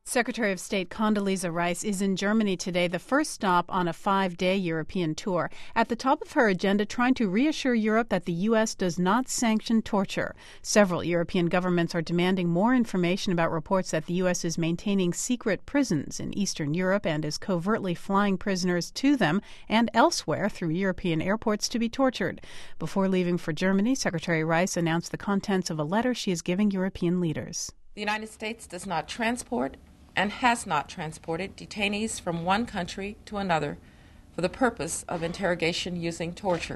Secretary of State Condoleezza Rice is in Germany today, the first stop on a 5-day European tour. At the top of her agenda, trying to reassure Europe that the U.S. does not sanction torture. Several European governments are demanding more information about reports that the U.S. is maintaining secret prisons in Eastern Europe and is covertly flying prisoners to them and elsewhere through European airports to be tortured. Before leaving for Germany, Secretary Rice announced the contents of a letter she is giving European leaders. The United States does not transport and has not transported detainees from one country to another for the purpose of interrogation using torture.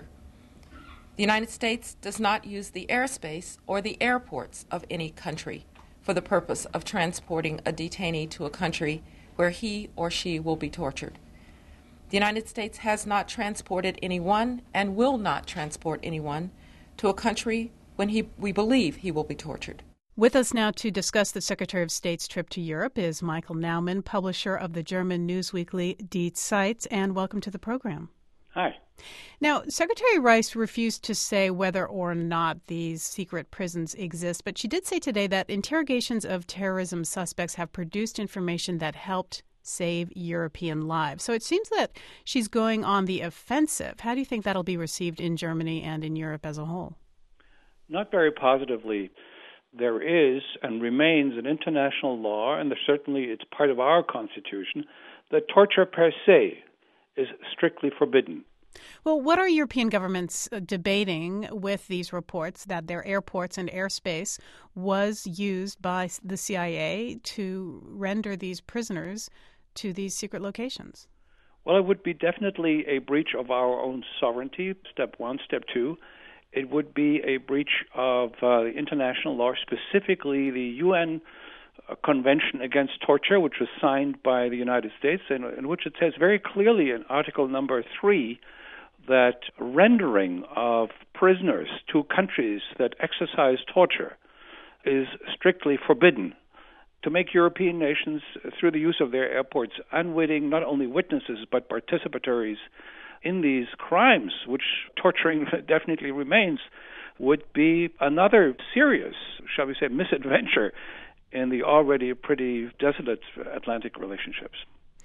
The United States does not use the airspace or the airports of any country for the purpose of transporting a detainee to a country where he or she will be tortured. The United States has not transported anyone and will not transport anyone to a country when we believe he will be tortured. With us now to discuss the Secretary of State's trip to Europe is Michael Naumann, publisher of the German newsweekly Die Zeit, and welcome to the program. Hi. Now, Secretary Rice refused to say whether or not these secret prisons exist, but she did say today that interrogations of terrorism suspects have produced information that helped save European lives. So it seems that she's going on the offensive. How do you think that'll be received in Germany and in Europe as a whole? Not very positively. There is and remains an international law, and certainly it's part of our Constitution, that torture per se is strictly forbidden. Well, what are European governments debating with these reports that their airports and airspace was used by the CIA to render these prisoners to these secret locations? Well, it would be definitely a breach of our own sovereignty, step one. Step two, it would be a breach of the international law, specifically the UN Convention Against Torture, which was signed by the United States, in which it says very clearly in Article number 3 that rendering of prisoners to countries that exercise torture is strictly forbidden. To make European nations, through the use of their airports, unwitting not only witnesses but participatories in these crimes, which torturing definitely remains, would be another serious, shall we say, misadventure in the already pretty desolate Atlantic relationships.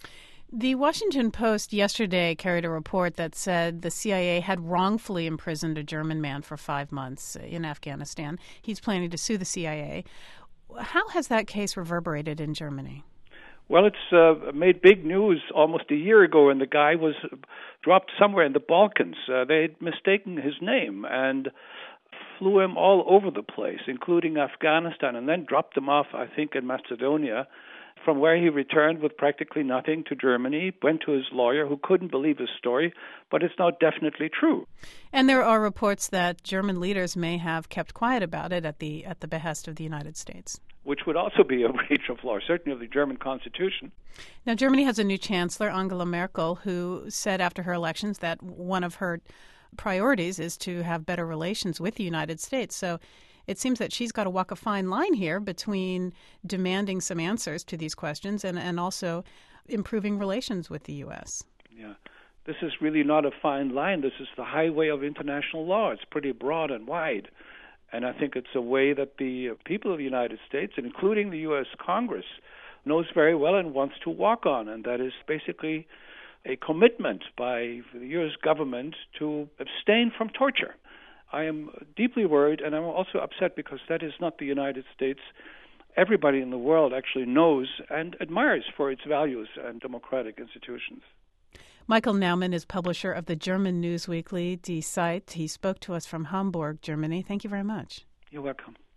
The Washington Post yesterday carried a report that said the CIA had wrongfully imprisoned a German man for 5 months in Afghanistan. He's planning to sue the CIA. How has that case reverberated in Germany? Well, it's made big news almost a year ago, and the guy was dropped somewhere in the Balkans. They'd mistaken his name and flew him all over the place, including Afghanistan, and then dropped him off, I think, in Macedonia, from where he returned with practically nothing to Germany, went to his lawyer, who couldn't believe his story, but it's now definitely true. And there are reports that German leaders may have kept quiet about it at the behest of the United States, which would also be a breach of law, certainly of the German Constitution. Now, Germany has a new chancellor, Angela Merkel, who said after her elections that one of her priorities is to have better relations with the United States. So it seems that she's got to walk a fine line here between demanding some answers to these questions and also improving relations with the U.S. Yeah, this is really not a fine line. This is the highway of international law. It's pretty broad and wide. And I think it's a way that the people of the United States, including the U.S. Congress, knows very well and wants to walk on. And that is basically a commitment by the U.S. government to abstain from torture. I am deeply worried, and I'm also upset because that is not the United States. Everybody in the world actually knows and admires for its values and democratic institutions. Michael Naumann is publisher of the German newsweekly Die Zeit. He spoke to us from Hamburg, Germany. Thank you very much. You're welcome.